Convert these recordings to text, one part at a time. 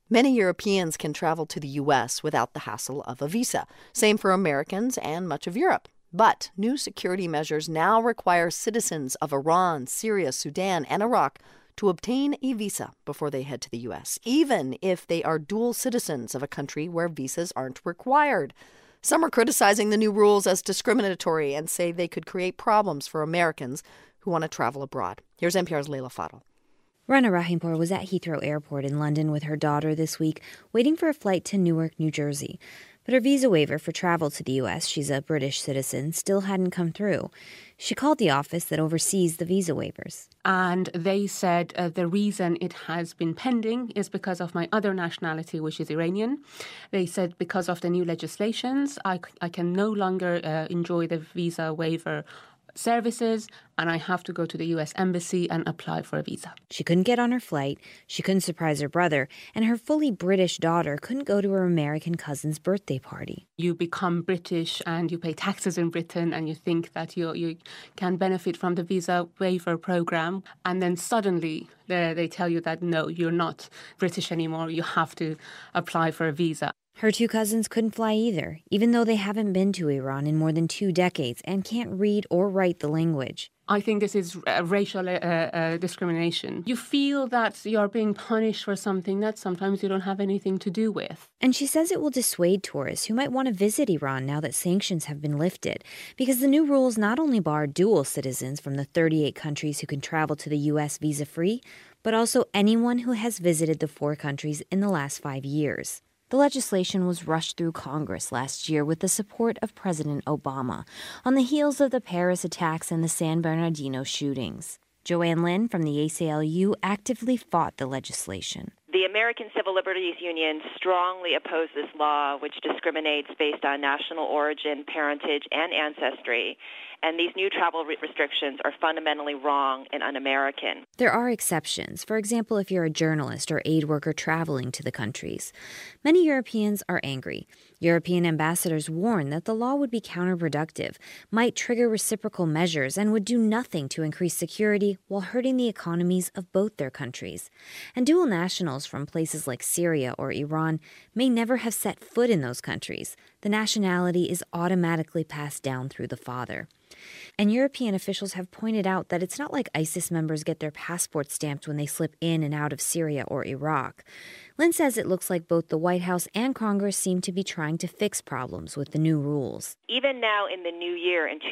Many Europeans can travel to the U.S. without the hassle of a visa. Same for Americans and much of Europe. But new security measures now require citizens of Iran, Syria, Sudan, and Iraq to obtain a visa before they head to the U.S., even if they are dual citizens of a country where visas aren't required. Some are criticizing the new rules as discriminatory and say they could create problems for Americans who want to travel abroad. Here's NPR's Leila Fadel. Rana Rahimpour was at Heathrow Airport in London with her daughter this week, waiting for a flight to Newark, New Jersey. But her visa waiver for travel to the U.S., she's a British citizen, still hadn't come through. She called the office that oversees the visa waivers. And they said the reason it has been pending is because of my other nationality, which is Iranian. They said because of the new legislations, I can no longer enjoy the visa waiver services, and I have to go to the U.S. Embassy and apply for a visa. She couldn't get on her flight, she couldn't surprise her brother, and her fully British daughter couldn't go to her American cousin's birthday party. You become British and you pay taxes in Britain and you think that you can benefit from the visa waiver program, and then suddenly they tell you that no, you're not British anymore, you have to apply for a visa. Her two cousins couldn't fly either, even though they haven't been to Iran in more than 2 decades and can't read or write the language. I think this is racial discrimination. You feel that you're being punished for something that sometimes you don't have anything to do with. And she says it will dissuade tourists who might want to visit Iran now that sanctions have been lifted, because the new rules not only bar dual citizens from the 38 countries who can travel to the U.S. visa-free, but also anyone who has visited the 4 countries in the last 5 years. The legislation was rushed through Congress last year with the support of President Obama on the heels of the Paris attacks and the San Bernardino shootings. Joanne Lynn from the ACLU actively fought the legislation. The American Civil Liberties Union strongly opposed this law, which discriminates based on national origin, parentage, and ancestry. And these new travel restrictions are fundamentally wrong and un-American. There are exceptions. For example, if you're a journalist or aid worker traveling to the countries. Many Europeans are angry. European ambassadors warn that the law would be counterproductive, might trigger reciprocal measures, and would do nothing to increase security while hurting the economies of both their countries. And dual nationals from places like Syria or Iran may never have set foot in those countries. The nationality is automatically passed down through the father. And European officials have pointed out that it's not like ISIS members get their passports stamped when they slip in and out of Syria or Iraq. Lynn says it looks like both the White House and Congress seem to be trying to fix problems with the new rules. Even now in the new year, in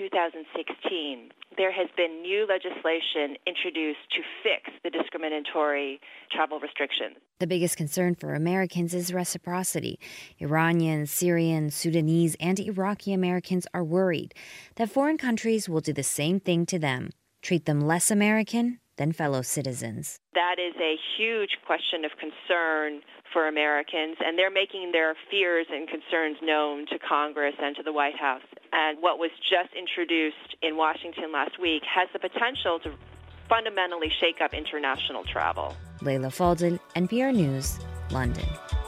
2016, there has been new legislation introduced to fix the discriminatory travel restrictions. The biggest concern for Americans is reciprocity. Iranians, Syrians, Sudanese, and Iraqi Americans are worried that foreign countries will do the same thing to them, treat them less American than fellow citizens. That is a huge question of concern for Americans, and they're making their fears and concerns known to Congress and to the White House. And what was just introduced in Washington last week has the potential to fundamentally shake up international travel. Leila Fadel, NPR News, London.